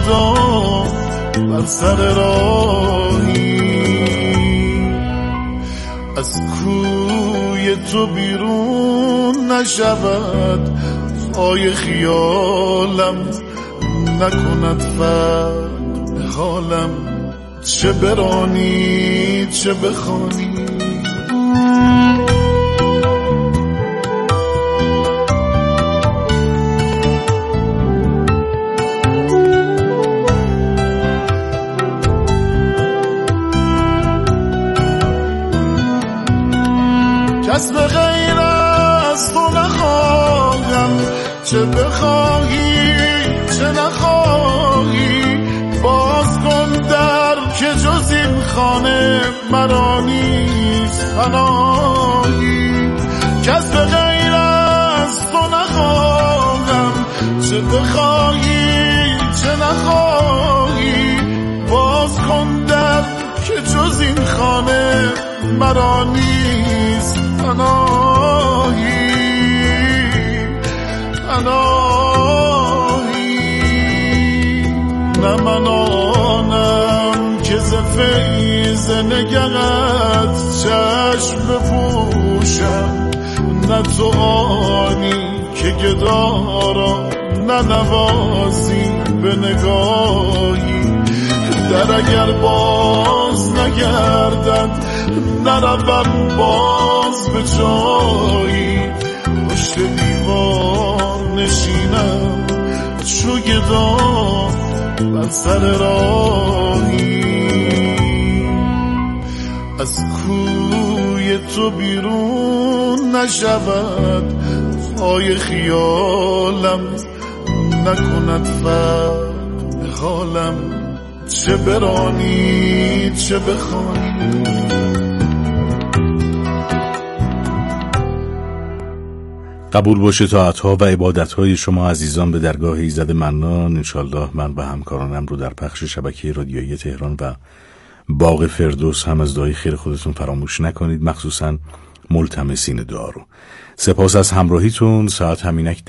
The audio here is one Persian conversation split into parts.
گدا بر سر راهی، از کوی تو بیرون نشود پای خیالم، نکند فرق به حالم، چه برانی چه بخوانی. کس به غیر از تو نخواهم، چه بخواهی چه نخواهی، باز کن در که جز این خانه مرا نیست پناهی. کس به غیر از تو نخواهم، چه بخواهی چه نخواهی، باز کن در که جز این خانه مرا نیست پناهی. نه من آنم که ز فیض نگهت چشم بپوشم، نه تو آنی که گدا را ننوازی به نگاهی. در اگر باز نگردد نروم باز به جایی، پشت دیوار نشینم چو گدا بر سر راهی. از کوی تو بیرون نشود پای خیالم، نکند فرق به حالم، چه برانی چه بخوانی. قبول باشه طاعت‌ها و عبادت‌های شما عزیزان به درگاه ایزد منان. انشالله من و همکارانم رو در پخش شبکه رادیویی تهران و باغ فردوس هم از دعای خیر خودتون فراموش نکنید، مخصوصاً ملتمسین دعا رو. سپاس از همراهیتون. ساعت همینک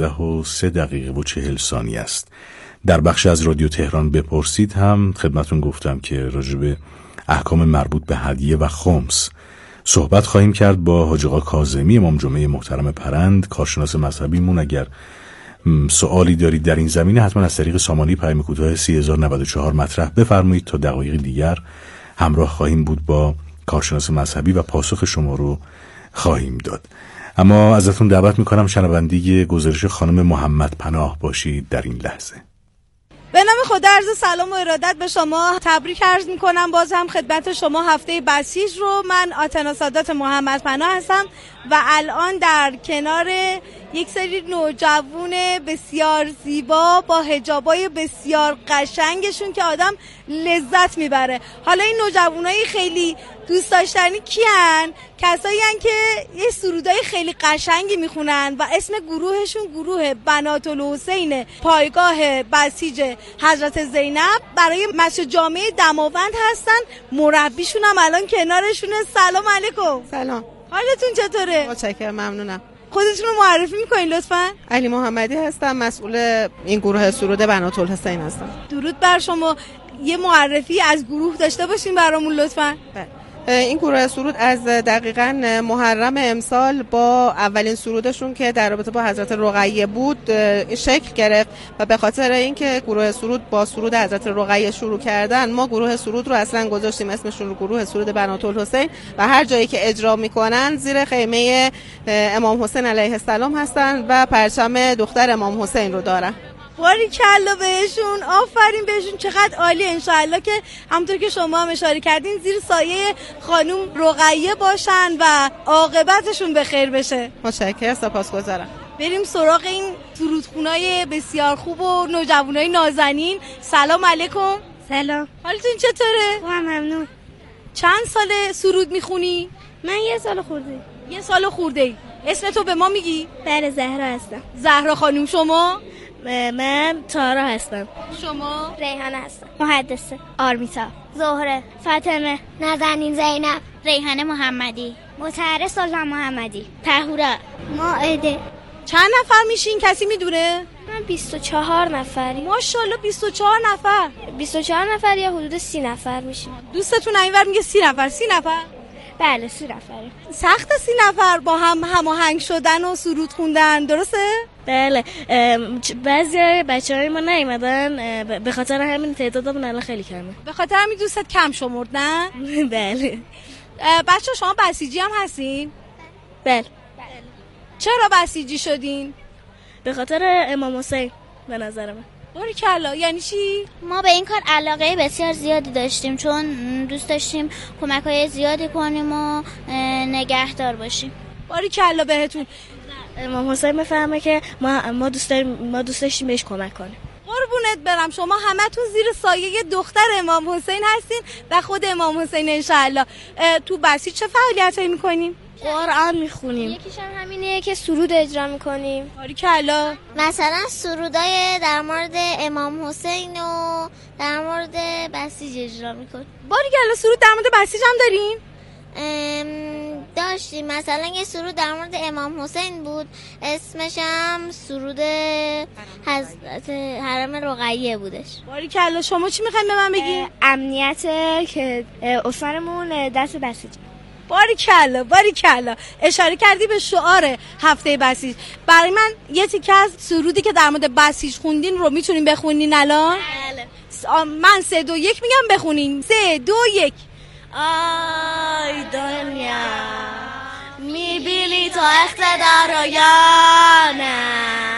12:03:40 است. در بخش از رادیو تهران بپرسید هم خدمتون گفتم که راجع به احکام مربوط به هدیه و خمس صحبت خواهیم کرد با حاج آقا کاظمی امام جمعه محترم پرند، کارشناس مذهبیمون. اگر سوالی دارید در این زمینه حتما از طریق سامانه پیام کوتاه 3094 مطرح بفرمایید. تا دقایق دیگر همراه خواهیم بود با کارشناس مذهبی و پاسخ شما رو خواهیم داد. اما ازتون دعوت میکنم شنوندگی گزارش خانم محمد پناه باشید در این لحظه. به نام خدا عرض سلام و ارادت به شما، تبریک عرض میکنم باز هم خدمت شما هفته بسیج رو. من آتنا سادات محمد پناه هستم و الان در کنار یک سری نوجوان بسیار زیبا با حجابای بسیار قشنگشون که آدم لذت میبره. حالا این نوجوانای خیلی دوست داشتنی کیان؟ کسایی هن که یه سرودای خیلی قشنگی میخونن و اسم گروهشون گروه بنات الحسین پایگاه بسیج حضرت زینب برای مسجد جامع دماوند هستن. مربیشون هم الان کنارشونه. سلام علیکم. سلام، حالتون چطوره؟ متشکرم، ممنونم. خودتون رو معرفی میکنین لطفاً؟ علی محمدی هستم، مسئول این گروه سرود بنات الحسین هستم. درود بر شما. یه معرفی از گروه داشته باشین برامون لطفاً. این گروه سرود از دقیقاً محرم امسال با اولین سرودشون که در رابطه با حضرت رقیه بود شکل گرفت و به خاطر اینکه گروه سرود با سرود حضرت رقیه شروع کردن، ما گروه سرود رو اصلا گذاشتیم اسمشون رو گروه سرود بنات الحسین و هر جایی که اجرا میکنن زیر خیمه امام حسین علیه السلام هستن و پرچم دختر امام حسین رو دارن. باریکلا بهشون، آفرین بهشون، چقدر عالی. انشاءالله که همونطور که شما هم اشاره کردین زیر سایه خانم رقیه باشن و عاقبتشون به خیر بشه. متشکرم، سپاسگزارم. بریم سراغ این سرودخونای بسیار خوب و نوجوانای نازنین. سلام علیکم. سلام، حالتون چطوره؟ ممنون. چند سال سرود میخونی؟ من 1 سال خورده. 1 سال خورده. اسم تو به ما میگی؟ بله، زهرا هستم. زهرا خانم. شما؟ من تارا هستم. شما؟ ریحانه هستم. محدثه. آرمیتا. زهره. فاطمه. نازنین. زینب. ریحانه محمدی. مطهره سلطان محمدی. طهورا. مائده. چند نفر میشین؟ کسی میدونه؟ من 24 نفری. ماشاءالله 24 نفر. 24 نفر یا حدود 30 نفر میشیم. دوستتون اینور میگه 30 نفر. 30 نفر؟ بله 30 نفره. سخت 30 نفر با هم هماهنگ شدن و سرود خوندن، درسته؟ بله. بعضی بچه‌های ما نیومدن به خاطر همین تعدادمون الان خیلی کمه. به خاطر همین دوستت کم شمرد نه؟ بله. بچه شما بسیجی هم هستین؟ بله. چرا بسیجی شدین؟ به خاطر امام حسین به نظر من. باریکلا. یعنی چی؟ ما به این کار علاقه بسیار زیادی داشتیم چون دوست داشتیم کمک‌های زیادی کنیم و نگهدار باشیم. باریکلا بهتون. امام حسین بفهمه که ما دوست داشتیم بهش کمک کنیم. قربونت برم. شما همتون زیر سایه دختر امام حسین هستین و خود امام حسین انشالله. تو بسیج چه فعالیتایی میکنیم؟ قرآن میخونیم. یکیش هم همینه که سرود اجرا میکنیم. باریکلا. مثلا سرودای در مورد امام حسین و در مورد بسیج اجرا میکنیم. باریکلا. سرود در مورد بسیج هم دارین؟ داشتیم. مثلا یه سرود در مورد امام حسین بود، اسمش هم سرود حضرت حرم رقیه بودش. باریکلا. شما چی میخواین به من بگین؟ امنیت که اسرمون دست بسیج. باریکلا. باریکلا. اشاره کردی به شعار هفته بسیج. برای من یه تیکه از سرودی که در مورد بسیج خوندین رو میتونین بخونین الان؟ بله. من 3 2 1 میگم بخونین. 3 2 1. آی دنیا میبینی تو اقتدار یا نه؟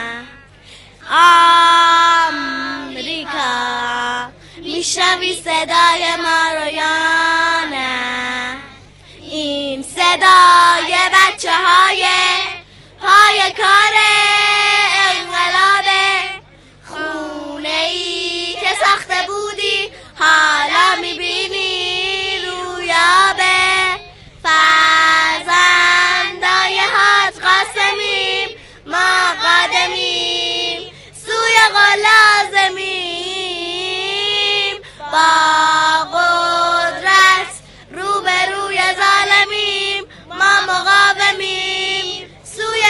آمریکا میشنوی صدای ما رو یا نه؟ این صدای بچه های پای کار انقلابه، خونه ای که ساخته بودی حالا میبینی رویابه. فرزندای حاج قاسمیم، ما قادمیم سوی غلازمیم، با قدرت روبروی ظالمیم، ما مقاومیم سوی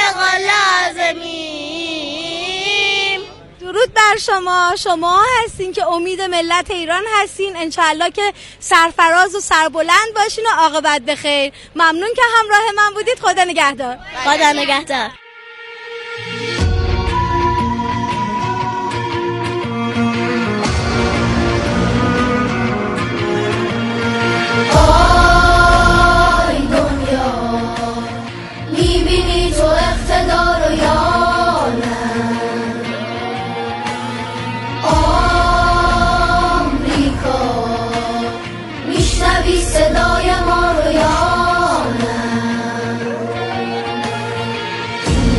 غلازمیم. درود بر شما. شما هستین که امید ملت ایران هستین. انشالله که سرفراز و سربلند باشین و عاقبت بخیر. ممنون که همراه من بودید. خدا نگهدار. خدا نگهدار. آی دنیا میبینی تو اقتدار یا میشنوی صدای ما رو یا نه؟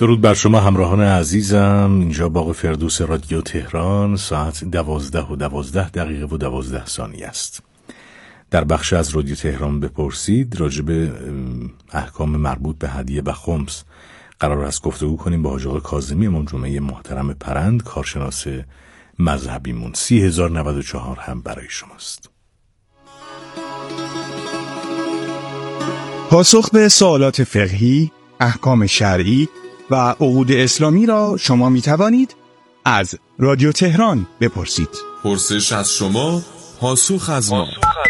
درود بر شما همراهان عزیزم. اینجا باغ فردوس رادیو تهران، ساعت 12:12 است. در بخش از رادیو تهران بپرسید راجع به احکام مربوط به هدیه و خمس قرار است گفتگو کنیم با حاج آقا کاظمی امام جمعه محترم پرند، کارشناس مذهبیمون. 30,094 هم برای شماست. پاسخ به سوالات فقهی، احکام شرعی و عقود اسلامی را شما می توانید از رادیو تهران بپرسید. پرسش از شما، پاسخ از ما.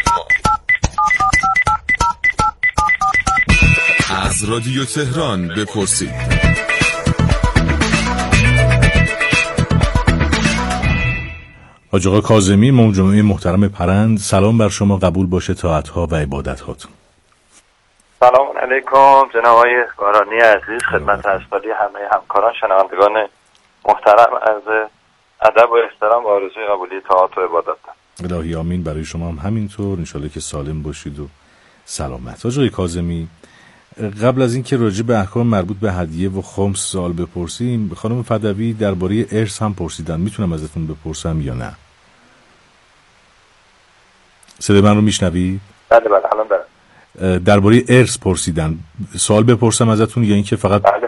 از رادیو تهران بپرسید. حاج آقا کاظمی امام جمعه محترم پرند، سلام بر شما، قبول باشه طاعت‌ها و عبادت‌هاتون. سلام علیکم جناب آقای بارانی عزیز، خدمت اسفلی همه همکاران شنوندگان محترم، از ادب و احترام و آرزوی قبولی طاعات و عبادت. الهی آمین. برای شما هم همینطور، انشالله که سالم باشید و سلامت. حاج آقای کاظمی، قبل از اینکه راجع به احکام مربوط به هدیه و خمس سوال بپرسیم، خانم فدوی درباره ارث هم پرسیدن، میتونم ازتون بپرسم یا نه؟ صدای من رو میشنوید؟ بله الان دارم. درباره ارث پرسیدن، سوال بپرسم ازتون یا اینکه فقط بله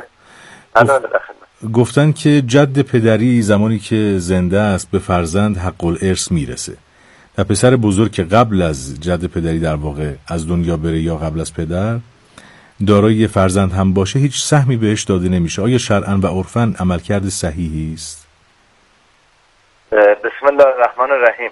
گفتن که جد پدری زمانی که زنده است به فرزند حق الارث میرسه و پسر بزرگ که قبل از جد پدری در واقع از دنیا بره یا قبل از پدر دارای فرزند هم باشه هیچ سهمی بهش داده نمیشه. آیا شرعاً و عرفاً عملکرد صحیحی است؟ بسم الله الرحمن الرحیم.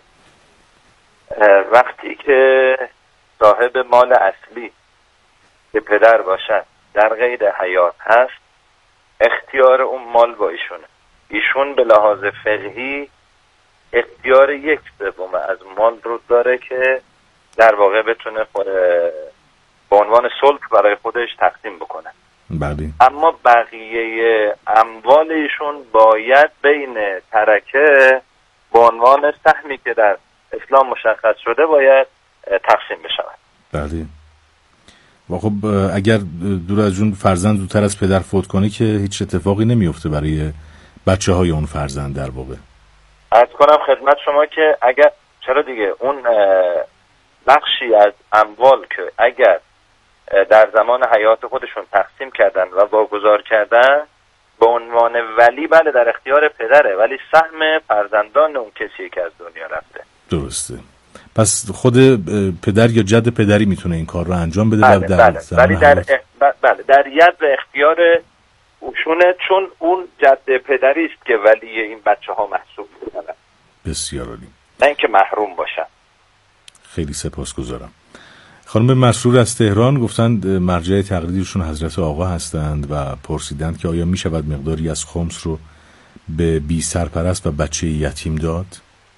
وقتی که صاحب مال اصلی که پدر باشد در قید حیات هست، اختیار اون مال با ایشون به لحاظ فقهی اختیار 1/3 از مال رو داره که در واقع بتونه به عنوان سلک برای خودش تقسیم بکنه. بله. اما بقیه اموال ایشون باید بین ترکه به عنوان سهمی که در اسلام مشخص شده باید تقسیم بشود. بله. و خب اگر دور از جون فرزند زودتر از پدر فوت کنه که هیچ اتفاقی نمیفته برای بچه های اون فرزند در واقع. عرض کنم خدمت شما که اگر چرا دیگه اون بخشی از اموال که اگر در زمان حیات خودشون تقسیم کردن و واگذار کردن به عنوان ولی، بله در اختیار پدره، ولی سهم فرزندان اون کسی که از دنیا رفته. درسته. پس خود پدر یا جد پدری میتونه این کار رو انجام بده. ولی در ید و اختیار اوشونه، چون اون جد پدری است که ولی این بچه ها محسوب میشن. بسیار عالی. نه اینکه محروم باشن. خیلی سپاسگزارم. خانم مسرور از تهران گفتند مرجع تقلیدشون حضرت آقا هستند و پرسیدند که آیا میشود مقداری از خمس رو به بی سرپرست و بچه یتیم داد؟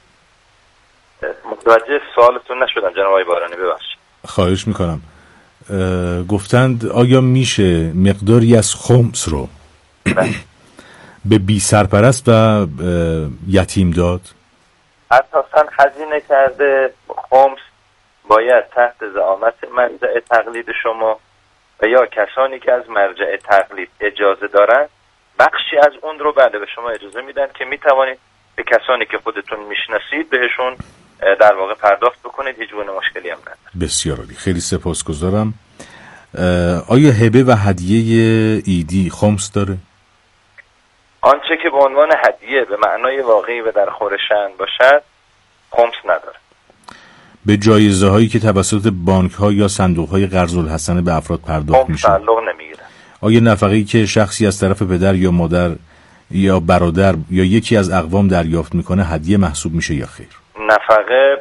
متوجه سوالتون نشدم جناب آقای بارانی، ببخشید. خواهش میکنم. گفتند آیا میشه مقداری از خمس رو به بی سرپرست و یتیم داد؟ اساساً هزینه کرده خمس باید تحت زعامت مرجع تقلید شما و یا کسانی که از مرجع تقلید اجازه دارن بخشی از اون رو بله به شما اجازه میدن که میتوانید به کسانی که خودتون میشناسید بهشون در واقع پرداخت بکنید، هیچ گونه مشکلی هم نداره. بسیار عالی، خیلی سپاسگزارم. آیا هبه و هدیه عیدی خمس داره؟ آنچه که به عنوان هدیه به معنای واقعی و در خور شأن باشد خمس نداره. به جایزه هایی که توسط بانک ها یا صندوق های قرض الحسنه به افراد پرداخت میشه تعلق نمیگیره. آیا نفقه‌ای که شخصی از طرف پدر یا مادر یا برادر یا یکی از اقوام دریافت میکنه هدیه محسوب میشه یا خیر؟ نفقه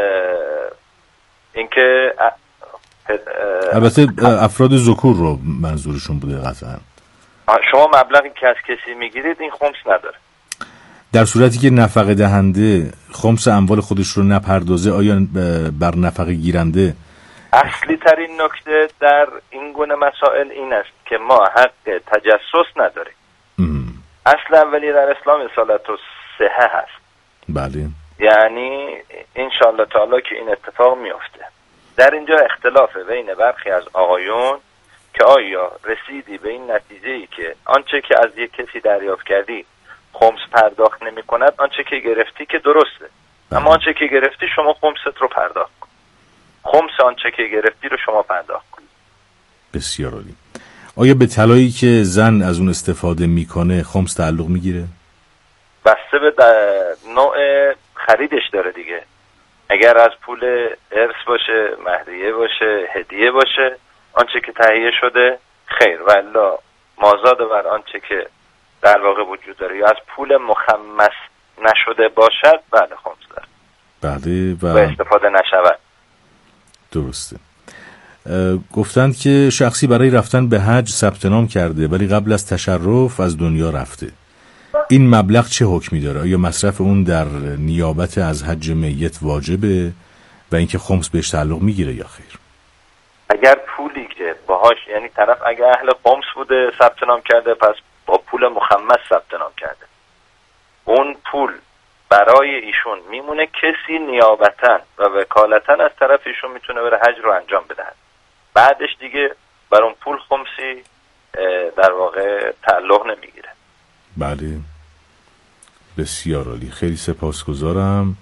اینکه البته افراد ذکور رو منظورشون بوده قطعا. شما مبلغی که از کسی میگیرید این خمس نداره. در صورتی که نفقه دهنده خمس اموال خودش رو نپردازه آیا بر نفقه گیرنده؟ اصلی ترین نکته در این گونه مسائل این است که ما حق تجسس نداریم. اصل اولی در اسلام اصالت و صحه هست. بله. یعنی انشاءالله تعالی که این اتفاق میفته. در اینجا اختلافه بین برخی از آقایون که آیا رسیدی به این نتیجه‌ای که آنچه که از یک کسی دریافت کردی خمس پرداخت نمی‌کند، آنچه که گرفتی که درسته، اما آنچه که گرفتی شما خمست رو پرداخت کن. خمس آنچه که گرفتی رو شما پرداخت کن. بسیار عالی. آیا به طلایی که زن از اون استفاده میکنه خمس تعلق میگیره؟ بسته به نوع خریدش داره دیگه. اگر از پول ارث باشه، مهریه باشه، هدیه باشه، آنچه که تهیه شده خیر، والا مازاد بر آنچه که در واقع وجود داره، یا از پول مخمس نشده باشد، بله خمس داره. بله و استفاده نشود. درسته. گفتند که شخصی برای رفتن به حج ثبت نام کرده ولی قبل از تشرف از دنیا رفته. این مبلغ چه حکمی داره؟ آیا مصرف اون در نیابت از حج میت واجبه و اینکه خمس بهش تعلق میگیره یا خیر؟ اگر پولی که باهاش، یعنی طرف اگر اهل خمس بوده ثبت نام کرده، پس با پول مخمس ثبت نام کرده، اون پول برای ایشون میمونه، کسی نیابتاً و وکالتاً از طرف ایشون میتونه بره حج رو انجام بده. بعدش دیگه بر اون پول خمسی در واقع تعلق نمیگیره. بله بسیار عالی، خیلی سپاسگزارم.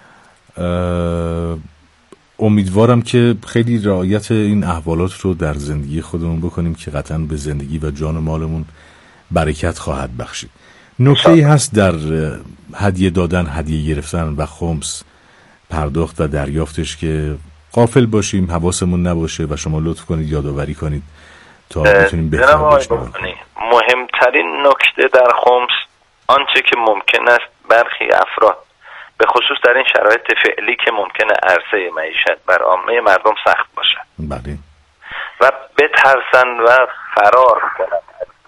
امیدوارم که خیلی رعایت این احوالات رو در زندگی خودمون بکنیم که قطعاً به زندگی و جان و مالمون برکت خواهد بخشید. نکته‌ای هست در هدیه دادن، هدیه گرفتن و خمس پرداخت و دریافتش که غافل باشیم، حواسمون نباشه و شما لطف کنید یادآوری کنید تا بتونیم بهتر بشنویم؟ مهمترین نکته در خمس آنچه که ممکن است برخی افراد به خصوص در این شرایط فعلی که ممکنه عرصه معیشت بر عامه مردم سخت باشد بله و بترسن و فرار کنند.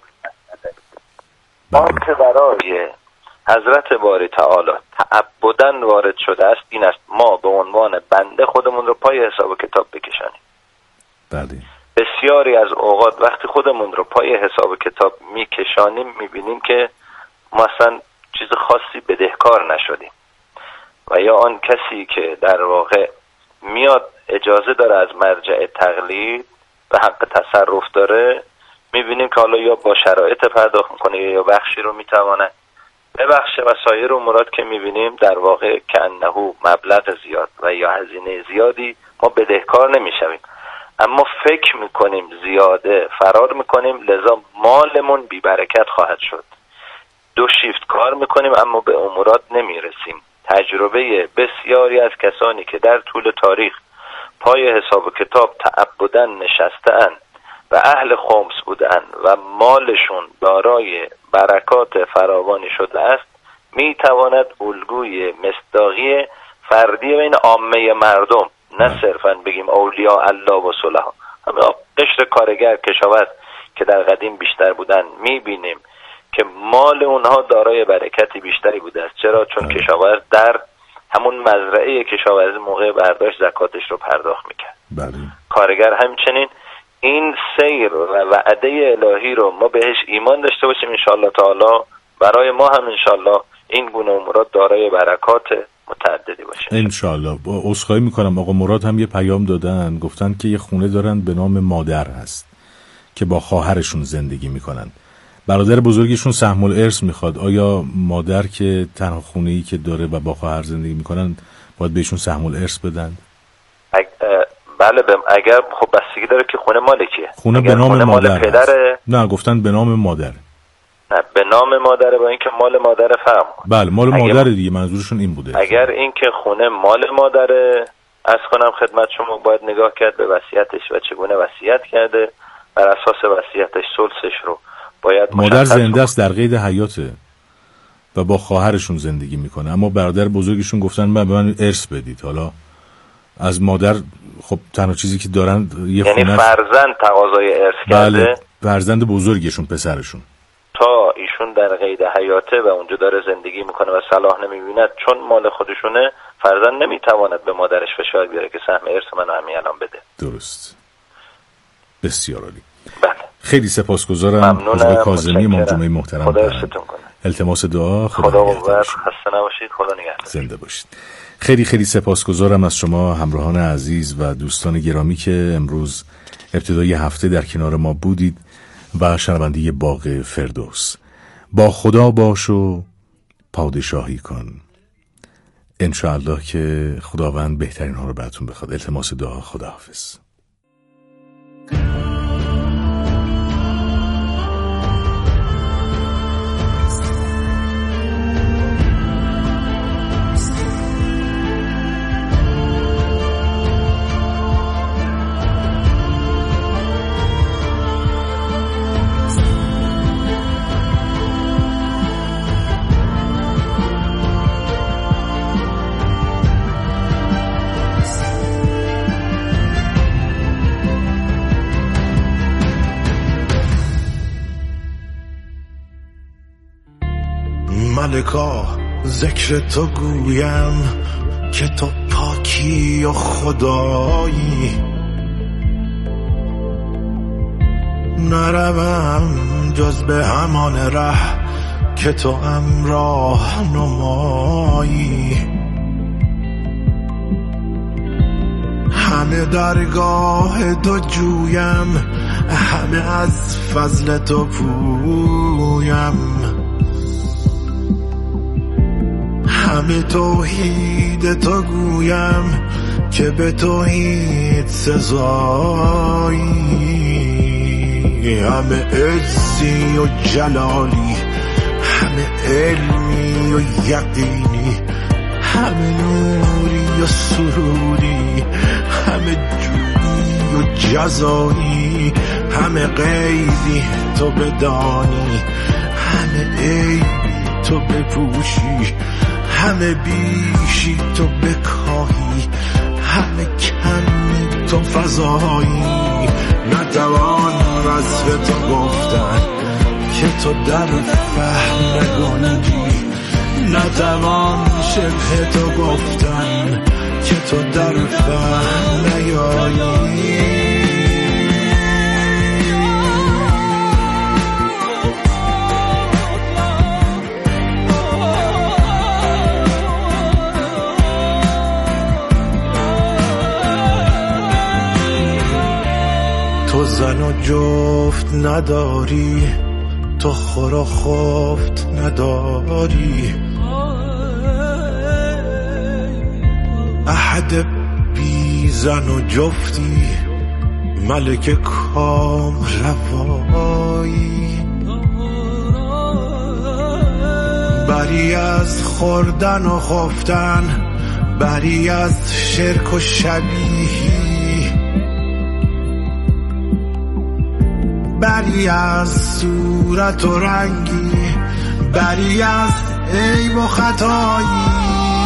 آنچه برای حضرت باری تعالی تعبداً وارد شده است این است ما به عنوان بنده خودمون رو پای حساب کتاب بکشانیم. بله. بسیاری از اوقات وقتی خودمون رو پای حساب کتاب میکشانیم میبینیم که مثلا چیز خاصی بدهکار نشدیم، و یا آن کسی که در واقع میاد اجازه داره از مرجع تقلید و حق تصرف داره، میبینیم که حالا یا با شرایط پرداخت میکنه یا بخشی رو میتوانه ببخشه و سایر امورات که میبینیم در واقع که انه مبلغ زیاد و یا هزینه زیادی ما بدهکار نمیشویم، اما فکر میکنیم زیاده فرار میکنیم، لذا مالمون بی برکت خواهد شد. دو شیفت کار میکنیم اما به امورات نمیرسیم. تجربه بسیاری از کسانی که در طول تاریخ پای حساب کتاب تعبداً نشسته‌اند و اهل خمس بودن و مالشون دارای برکات فراوانی شده است، میتواند الگوی مصداقی فردی بین عامه مردم، نه صرفاً بگیم اولیاء الله و صلحا، همه قشر کارگر کشاورز که در قدیم بیشتر بودن، میبینیم که مال اونها دارای برکتی بیشتری بوده است. چرا؟ چون کشاورز در همون مزرعه کشاورزی موقع برداشت زکاتش رو پرداخت میکرد. بله. کارگر همچنین. این سیر و وعده الهی رو ما بهش ایمان داشته باشیم انشاءالله تعالی، برای ما هم انشاءالله این گونه امورات دارای برکات متعددی باشه انشاءالله. عذرخواهی میکنم، آقا مراد هم یه پیام دادن، گفتن که یه خونه دارن به نام مادر هست که با خواهرشون زندگی میکنن، برادر بزرگشون سهم الارث میخواد. آیا مادر که تنها خونه‌ای که داره و با خواهر زندگی میکنن باید بهشون سهم الارث بدن؟ بله اگر خب بستگی داره که خونه مال کیه. خونه به نام مادر هست. نه گفتن به نام مادر. نه به نام مادره، با اینکه مال مادر فرم. بله مال مادر دیگه، منظورشون این بوده. اگر اینکه خونه مال مادره، از کنم خدمت شما باید نگاه کرد به وصیتش و چگونه وصیت کرده، بر اساس وصیتش ثلثش رو باید مادر زنده است، در قید حیاته و با خواهرشون زندگی میکنه، اما برادر بزرگشون گفتن به من ارث بدید. حالا از مادر خب تنها چیزی که دارن یه خونه، یعنی فرزند تقاضای ارث کرده. بله فرزند بزرگشون، پسرشون، تا ایشون در قید حیاته و اونجا داره زندگی میکنه و صلاح نمیبیند، چون مال خودشونه، فرزند نمیتواند به مادرش فشار بیاره که سهم ارث منو همین الان بده. درست. بسیار عالی. بله. خیلی سپاسگزارم. حضرت کاظمی امام جمعه محترم، خدا ارشادتون کنه. التماس دعا. خدا قوت، خسته نباشید، خدا نگهدار. زنده باشید. خیلی خیلی سپاسگزارم از شما همراهان عزیز و دوستان گرامی که امروز ابتدای هفته در کنار ما بودید و شنونده باغ فردوس. با خدا باش و پادشاهی کن. انشاءالله که خداوند بهترین ها رو براتون بخواد. التماس دعا. خداحافظ. ملکا ذکر تو گویم که تو پاکی و خدایی، نروم جز به همان ره که تو امراه نمایی. همه درگاه تو جویم، همه از فضل تو پویم، همه توحید تو گویم که به توحید سزایی. همه عزی و جلالی، همه علمی و یقینی، همه نوری و سروری، همه جودی و جزایی، همه غیبی تو بدانی، همه عیبی تو بپوشی، همه بیشی تو بکاهی، همه کمی تو فضایی. نتوان وصف تو گفتن که تو در فهم نگنجی، نتوان شبه تو گفتن که تو در فهم نیایی. تو زن و جفت نداری، تو خور و خفت نداری، احد بی زن و جفتی، ملک کام روایی. بری از خوردن و خفتن، بری از شرک و شبیهی، بری از صورت و رنگی، بری از عیب و خطایی.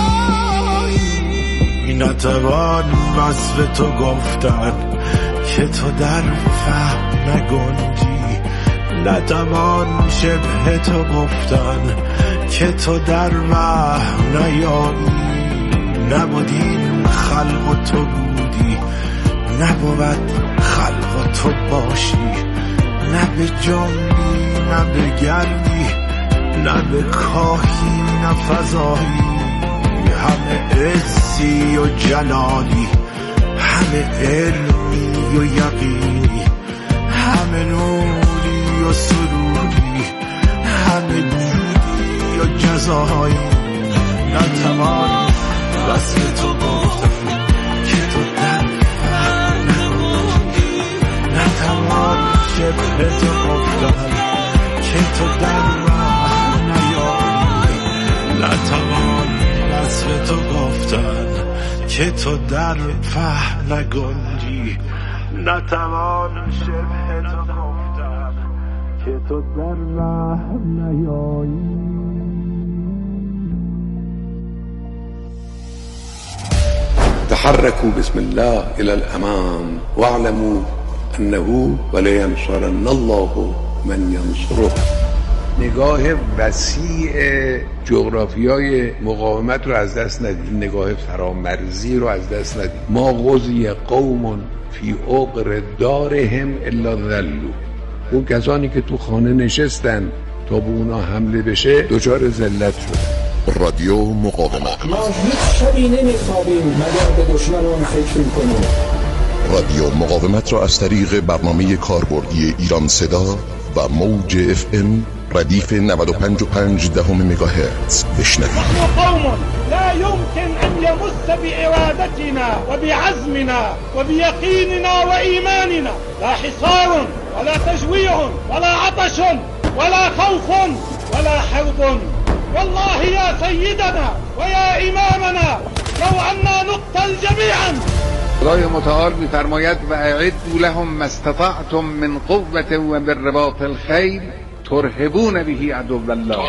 نتوان وصف تو گفتن که تو در فهم نگنجی، نتوان شبه تو گفتن که تو در وهم نیایی. نبودیم خلق و تو بودی، نبود خلق و تو باشی، نه به جنبی نه به گردی، نه به کاهی نه فضایی. همه عزی و جلالی، همه علمی و یقینی، همه نوری و سروری، همه جودی و جزایی. نتوان وصف تو گفتن که تو در فهم نگنجی، نتوان شبه تو گفتن که تو در وهم نیایی. نتوان وصف تو گفتن که تو در فهم نگنجی، نتوان شبه تو گفتن که تو در وهم نیایی. تحركوا بسم الله إلى الأمام واعلموا أنه ولينصرن الله من ينصره. نگاه وسیع جغرافیای مقاومت رو از دست ندید، نگاه فرامرزی رو از دست ندید. ما غزی قوم فی عقر دارهم الا ذلوا. اون کسانی که تو خانه نشستن تا به اونا حمله بشه دچار ذلت شدن. رادیو مقاومت. ما هیچ شبی نمیخوابیم مگر به دشمنان فکر کنیم. رادیو مقاومت را از طریق برنامه کاربردی ایران صدا و موج FM ردیف 95.5 مگاهرتز بشنوید. قوم لا يمكن أن يمس بإرادتنا وبعزمنا وبيقيننا وإيماننا لا حصار ولا تجويع ولا عطش ولا خوف ولا حرب. والله يا سيدنا ويا إمامنا لو أننا نقتل جميعا. خدای متعال می‌فرماید و اعدوا لهم ما استطعتم من قوة و من رباط الخیل ترهبون به عدو الله.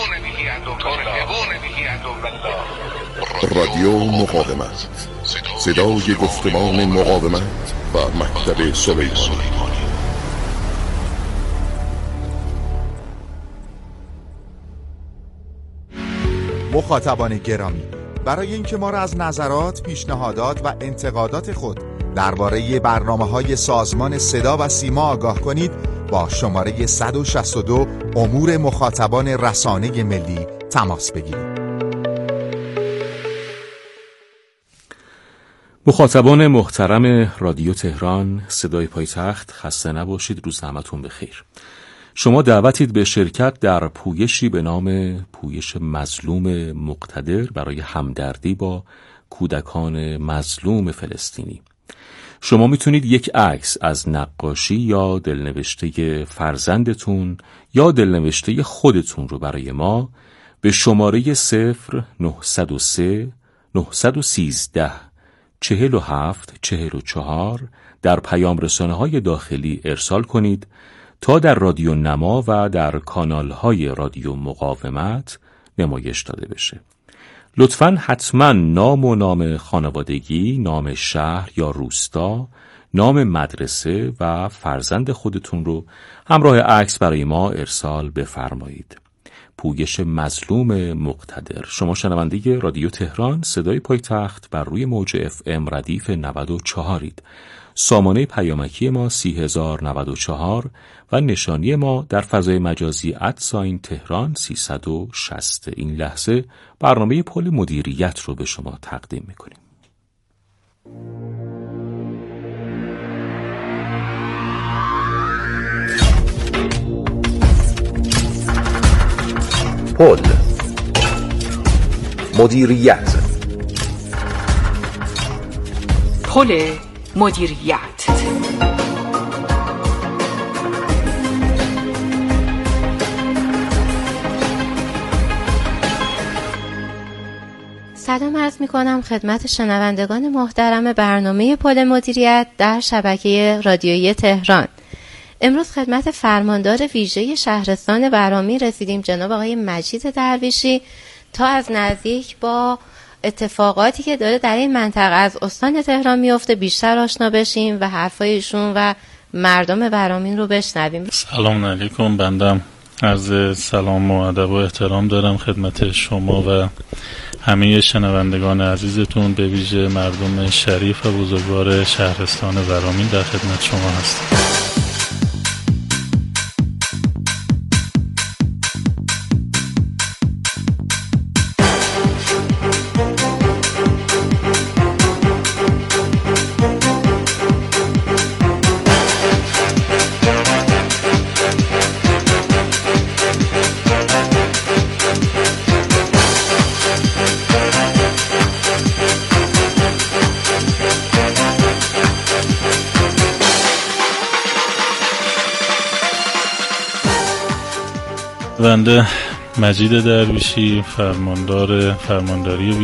رادیو مقاومت، صدای گفتمان مقاومت و مکتب سلیمانی. مخاطبان گرامی، برای اینکه ما را از نظرات، پیشنهادات و انتقادات خود درباره برنامه‌های سازمان صدا و سیما آگاه کنید، با شماره 162 امور مخاطبان رسانه ملی تماس بگیرید. مخاطبان محترم رادیو تهران صدای پایتخت، خسته نباشید، روز همتون بخیر. شما دعوتید به شرکت در پویشی به نام پویش مظلوم مقتدر برای همدردی با کودکان مظلوم فلسطینی. شما میتونید یک عکس از نقاشی یا دلنوشته فرزندتون یا دلنوشته خودتون رو برای ما به شماره 0903 913 47 44 در پیام رسانه‌های داخلی ارسال کنید تا در رادیو نما و در کانال‌های رادیو مقاومت نمایش داده بشه. لطفاً حتما نام و نام خانوادگی، نام شهر یا روستا، نام مدرسه و فرزند خودتون رو همراه عکس برای ما ارسال بفرمایید. پویش مظلوم مقتدر. شما شنونده رادیو تهران صدای پایتخت بر روی موج FM ردیف 94اید. سامانه پیامکی ما 30094 و نشانی ما در فضای مجازی @تهران 360. این لحظه برنامه پل مدیریت رو به شما تقدیم میکنیم. پل مدیریت. پل مدیریت. سلام عرض می کنم خدمت شنوندگان محترم برنامه پل مدیریت در شبکه رادیویی تهران. امروز خدمت فرماندار ویژه شهرستان ورامین رسیدیم، جناب آقای مجید درویشی، تا از نزدیک با اتفاقاتی که داره در این منطقه از استان تهران میفته بیشتر آشنا بشیم و حرفایشون و مردم ورامین رو بشنویم. سلام علیکم. بندم عرض سلام و ادب و احترام دارم خدمت شما و همه شنوندگان عزیزتون، به ویژه مردم شریف و بزرگوار شهرستان ورامین در خدمت شما هستم. بنده مجید درویشی، فرمانداری